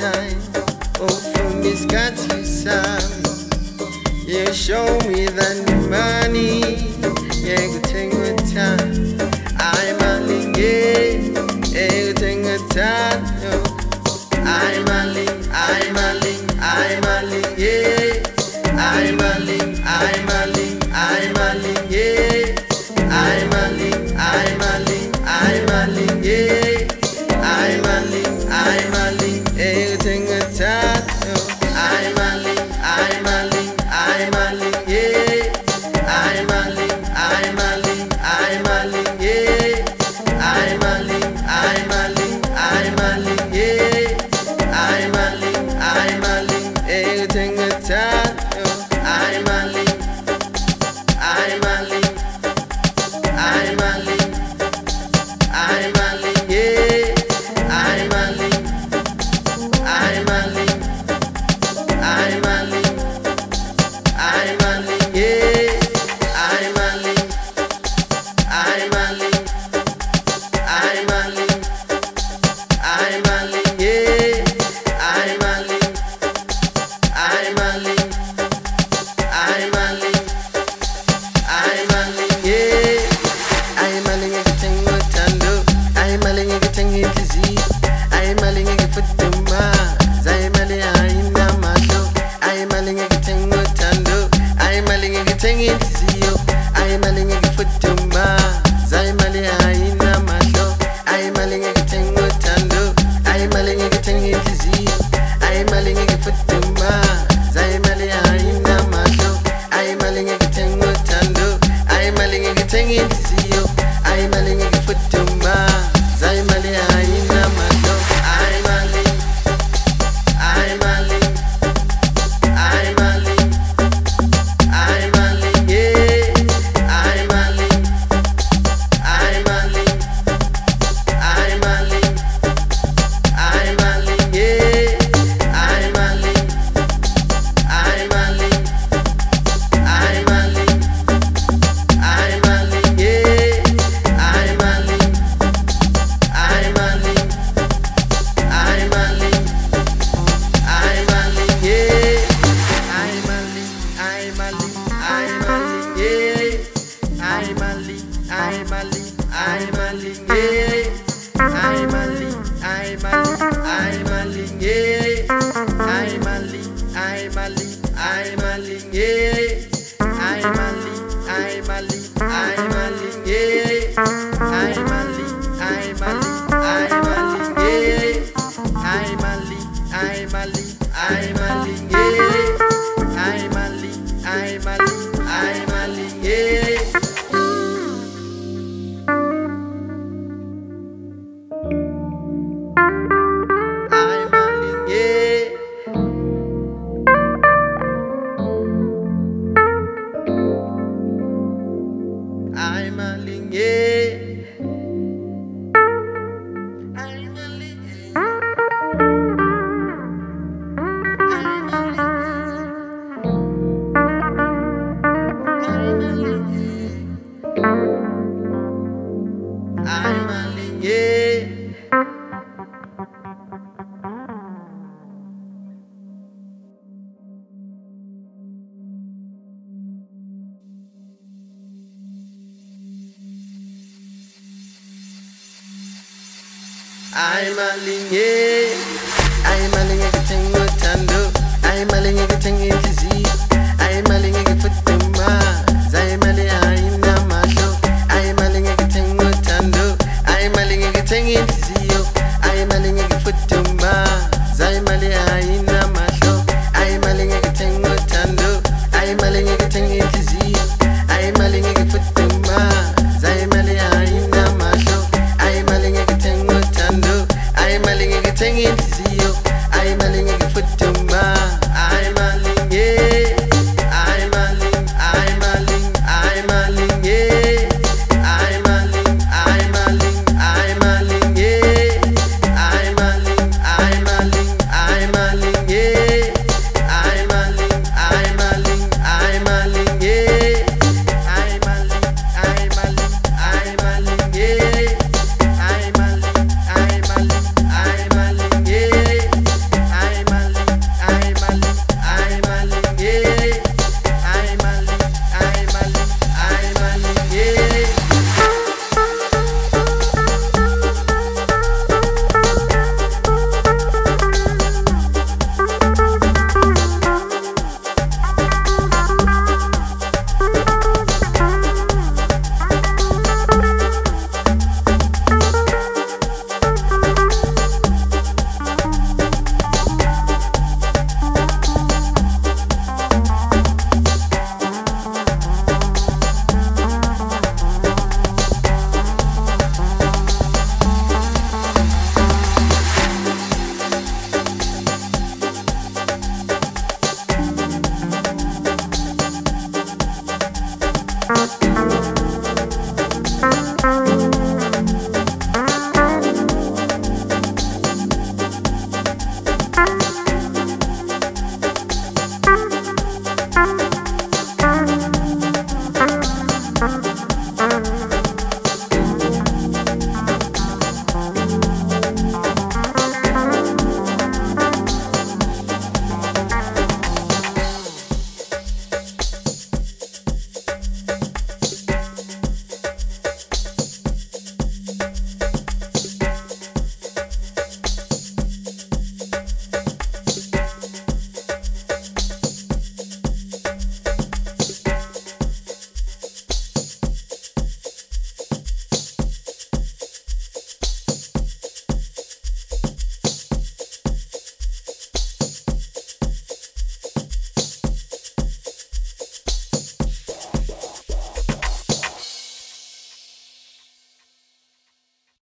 time. Oh, from this country side, you show me that the money, yeah, go take my time. I'm a link, yeah, go take my time. I'm a link, I'm a link, I'm a link, yeah. I'm a link, I'm a link, I'm a link, yeah. I'm a link, I'm a link, I'm a link, yeah. I'm a link, I'm a link, everything I touch. I'm a link, I'm a link, I'm a link, yeah. I'm a link, I'm a link, I'm a link, yeah. I'm a link, I'm a link, I'm a link, yeah. I'm a link, I'm a link, everything I touch. I'm a link, I'm a link, I'm a link, I'm a link, yeah. I'm a link, I'm a link, I'm a link, I'm a link, yeah. I'm a link, I'm a link, I'm a link, I'm a link, yeah. I'm a link, I'm a link, I'm a link, I'm a link, yeah. I'm a link, everything what I know. I'm a link, everything it is easy. I'm a link, everything for the mass. I'm a link, I'm a masho. I'm a link, everything what I know. I'm a link, everything it is easy. I'm a link, everything for the mass. I'm a link, I'm a masho. I'm a link, everything what I know. I'm a link, everything it is easy. I'm a link, everything for the mass. I'm a link, I'm a masho. I'm a link, everything what I know. I'm a link, everything it is easy. I'm a link, everything for the mass. I'm a link, I'm a masho. I'm a link, I'm a link, I'm a link, I'm a link, yeah. I'm a link, I'm a link, I'm a link, I'm a link, yeah. I'm a link, I'm a link, I'm a link, I'm a link, yeah. I'm a link, I'm a link, I'm a link, I'm a link, yeah. I'm a link, I'm a link, I'm a link, yeah. I'm a link, I'm a link, I'm a link, yeah. I'm a link, I'm a link, I'm a link, yeah. I'm a link, I'm a link, I'm a link, yeah. I'm a link, I'm a link, I'm a link, yeah. I'm a link, I'm a link, I'm a link, yeah. I'm a link, I'm a link, I'm a link, yeah. I'm a link, I'm a link, I'm a link, yeah. I'm a link, yeah. I'm a link, yeah. I'm a link, I'm a link, I'm a link, I'm a link, yeah. I'm a link, yeah. I'm a link.